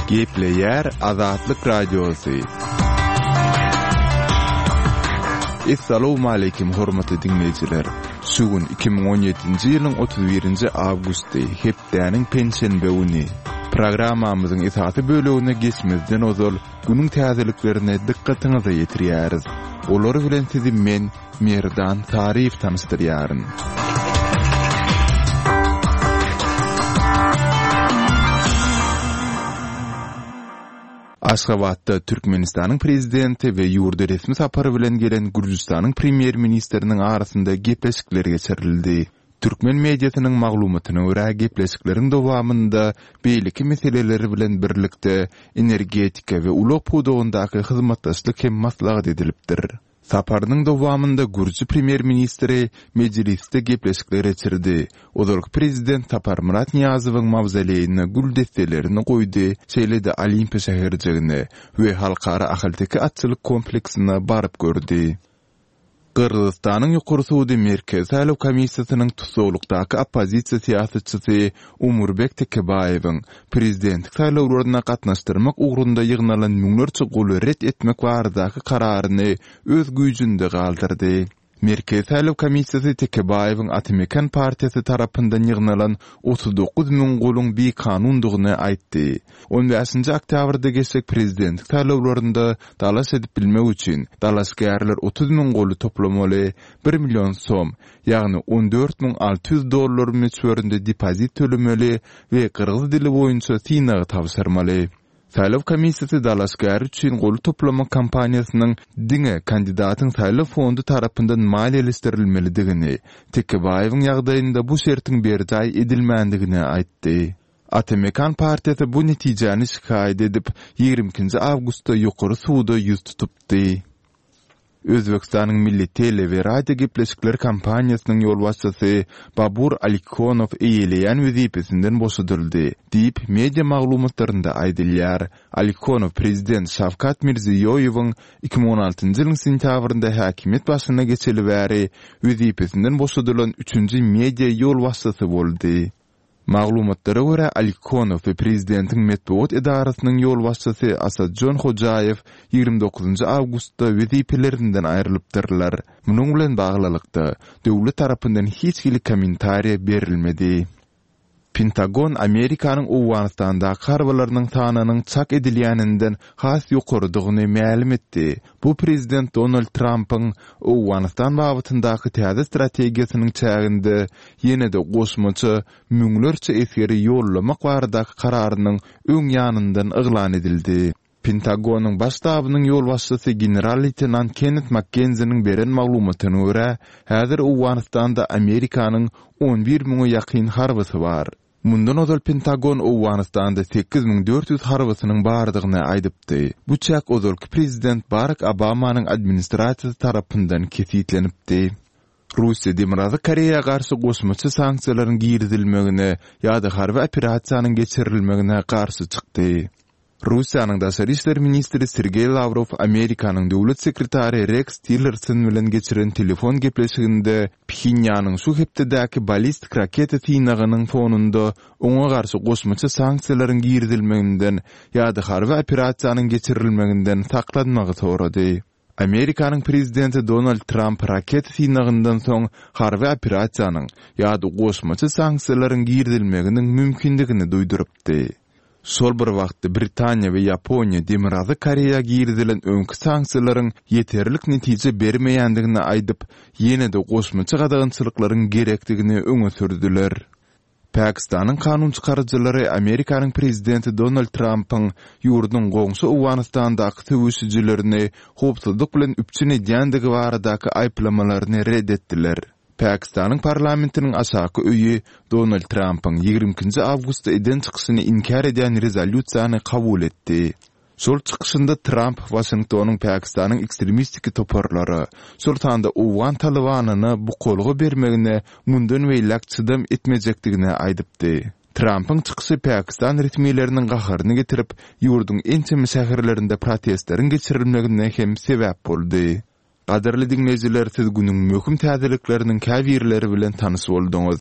Gepleyer Azatlyk Radiosu. Assalamu alaykum hormatly dinleyijiler. Sugun 2017-nji ýylyň 31-nji awgusty, hepdäniň pensiýen böwüni. Programmamyzyň esasy bölegine geçmezden ozal günüň täzeliklerine dikkatiňizi ýetirýäris. Olar bilen sizi men Merdan Tarif tanystyrýaryn. Aşgabatda Türkmenistanyň prezidenti we ýurda resmi sapary bilen gelen Gürjistanyň premier ministriniň arasynda gepleşikler geçirildi. Türkmen mediasynyň maglumatyna görä gepleşikleriň dowamynda beýleki meseleleri bilen birlikde energetika we ulaq pudogundaky hyzmatdaşlyk hem maslahat edilipdir. Saparynyň dowamynda Gürji premier ministri mejlisde gepleşikler geçirdi. Olark prezident Tapar Murat Niyazowyň mawzoleyine gül destelerini goýdy, şeýle-de Olimpiya şäherjigine we halkara ahyltyky atçylyk kompleksine baryp gördi. Kırgızstanyň Ýokary Sudy Merkez Saýlaw Komissiýasynyň tutsaglykdaky oppozisiýa siýasatçysy Umurbek Tekebaýewiň prezidentlik saýlawlaryna gatnaşdyrmak ugrunda ýygnalan müňlerçe goly ret etmek baradaky kararyny öz güýjünde galdyrdy. Merkez Saýlaw Komissiýasy Tekebaýewiň Atmekan partiýasy tarapyndan ýygnalan 39.000 goluň bir kanundygyny aýtdy. 15-nji oktýabrda geçek prezidentlik saýlawlarynda dalas edip bilmek üçin dalasgärler 30.000 golu toplamaly 1 million som, ýagny $14.600 meçberinde depozit tölemeli we kyrgyz dili boýunça synagy tapşyrmaly. Saýlaw komissiýasy dalasgär üçin golu toplama kampaniýasynyň diňe kandidatyň saýlaw fondu tarapyndan maliýeleşdirilmelidigini, Tekebaýewiň ýagdaýynda bu şertiň berjay edilmändigini aýtdy. Atmekan partiýasy bu netijäni şikaýet edip 22-nji awgustda Ýokary Suwda ýüz tutupdy. Özbekistanyň Milli Tele we Radio Gepleşikler kampaniýasynyň ýol başçysy Babur Alikonov eýeleýän wezipesinden boşadyldy diýip media maglumatlarynda aýdylýar. Alikonov prezident Şawkat Mirziýoýewiň 2016-njy ýylyň sentýabrynda häkimet başyna geçeli bäri wezipesinden boşadylan 3-nji media ýol başçysy boldy. Maglumatlara görä Alikonov we prezidentiň medeniýet edarasynyň ýol başçysy Asadjon Hojayew 29-njy awgustda wezipelerinden aýrylypdyrlar. Munyň bilen baglykda döwlet tarapyndan hiç bir kommentariýa berilmedi. Pentagon Amerikanyň Owganistanda karwalarynyň sanynyň çak edilýäninden has ýokarydygyny ma'lum etdi. Bu prezident Donald Trump'yň Owganistan babatyndaky täze strategiýasynyň çäginde ýene-de goşmaçy müňlerçe esgeri ýollamak baradaky kararynyň öň ýanyndan yglan edildi. Pentagonyň baş tabynyň ýol başçysy general-leytenant Kenneth McKenzie'niň beren maglumatyna görä, häzir Owganistanda Amerikanyň 11.000 ýakyn harbysy bar. Mundan ozal Pentagon Owganistanda 8.400 harbysynyň bardygyny aýdypdy. Bu çäk ozalky prezident Barack Obamanyň administrasiýasy tarapyndan kesitlenipdi. Russiýa Demirazy Koreýa garşy goşmaçy sanksiýalaryň girdilmegine ýa-da harby operasiýanyň geçirilmegine garşy çykdy. Russiýanyň daşary işler ministri Sergey Lavrov Amerikanyň döwlet sekretary Rex Tillerson bilen geçiren telefon gepleşiginde Pxinyan'yň şu hepdedäki ballistik raketa synagynyň fonunda oňa garşy goşmaçy sanksiýalaryň girdilmeginden ýa-da harby operasiýanyň geçirilmeginden saklanmagy sorady. Amerikanyň prezidenti Donald Trump raket synagyndan soň harby operasiýanyň ýa-da goşmaçy sanksiýalaryň girdilmeginiň mümkindigini duýdurypdy. Şol bir wagtda Britaniýa we Ýaponiýa Demirazy Koreýa girdilen öňkü sanksiýalaryň ýeterlik netije bermeýändigini aýdyp, ýene-de goşmaçy gadagynçylyklaryň gerekdigini öňe sürdüler. Pakistanyň kanun çykarjylary Amerikanyň prezidenti Donald Trump'yň ýurdunyň goňşy Owganistandaky töwüşçilerini howpsuzlyk bilen üpçün edýändigi baradaky aýplamalaryny reddetdiler. Pakistanyň parlamentiniň aşaky öýi Donald Trump'yň 22-nji awgustda eden çykyşyny inkar eden rezolýusiýany kabul etdi. Şol çykyşynda Trump Washingtonyň Pakistanyň ekstremistik toparlary, sultanda Owgan talabanyny bu kolga bermegine mundan beýlek çydam etmejekdigini aýdypdy. Trump'yň çykyşy Pakistan resmiýetleriniň gaharyny getirip, ýurduň ençe şäherlerinde protestlaryň geçirilmegine hem sebäp boldy. Gaderli dinleyijiler, siz günüň möhüm täzelikleriniň käbirleri bilen tanys boldyňyz.